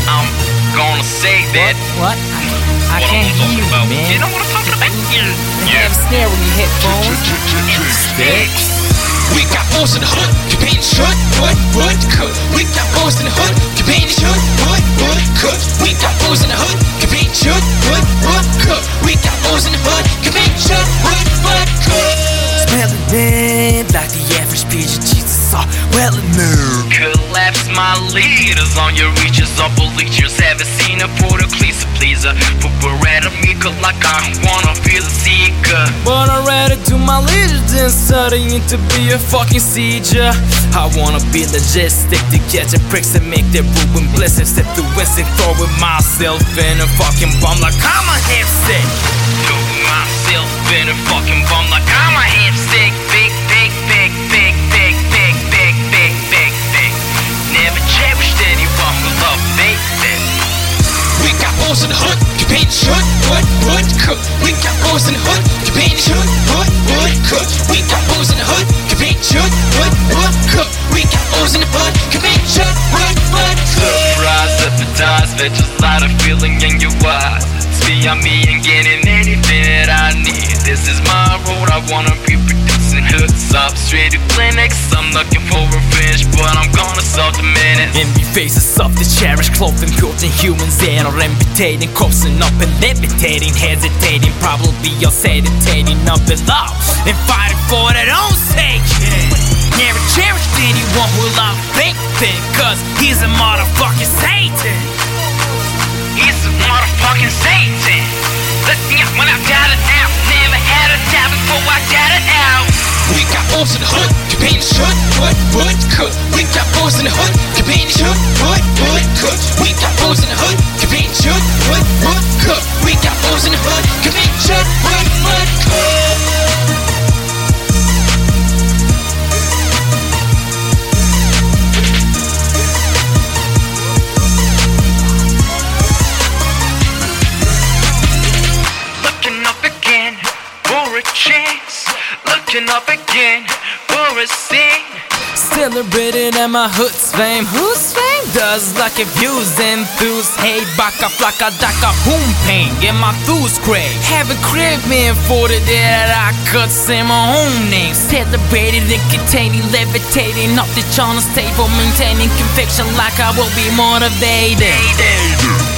I'm gonna say that. What? I can't hear you, man. You know what I'm talking about? You have a snare with your headphones. Sticks. We got boys in the hood, campaign shut, what, cut. We got boys in the hood, campaign shut, what, cut. We got boys in the hood, campaign shut, what, cut. We got boys in the hood, campaign shut, what, cut. Smelling like the average pigeon, Jesus, all well enough. Collapse my leaders on your reaches of bleachers. Haven't seen a photo pleaser. Put Beretta Mika like I wanna be the seeker. But I'd rather do my leisure than studying to be a fucking seizure. I wanna be logistic to catch a pricks and make their ruin blessings. Step through instinct, throwing myself in a fucking bomb like I'm a hipstick. Throwing myself in a fucking bomb like I'm a hipstick. Big, big, big, big, big, big, big, big, big, big. Never cherished anyone who loved big, big. We got boys in the hood, campaign shut, what, cut. We got boys in the hood, campaign shut, what, cut. We got boys in the hood, campaign shut, what, cut. We got boys in the hood, campaign shut, what, cut. Surprise, appetize, fetch a lot of feeling in your eyes. It's beyond me and getting anything that I need. This is my road, I wanna be producing hoods up straight to clinics. I'm looking for revenge, but I'm gonna solve the minutes. Envy faces of the cherished clothing, built in humans that are amputating, coaxing up and levitating, hesitating, probably you're seditating up below and fighting for their own sake. Never cherished anyone who loved big thing, cause he's a motherfucking Satan. He's a motherfucking Satan. Listen up when I got it out. Never had a doubt before I got it out. We got boys in the hood, campaign shut, what, cut. We got boys in the hood, campaign shut, what, cut. We got boys in the hood, campaign shut, what, cut. We got boys in the hood, campaign shut, what, cut. Looking up again for a chance. Looking up again for a scene. Celebrating at my hood's fame. Whose fame does like a views enthuse. Hey, baka flaka daka boom pain. Get my thoughts crazy. Have a crib man for the day that I could say my own name. Celebrated and containing, levitating off the China's table, maintaining conviction like I will be motivated.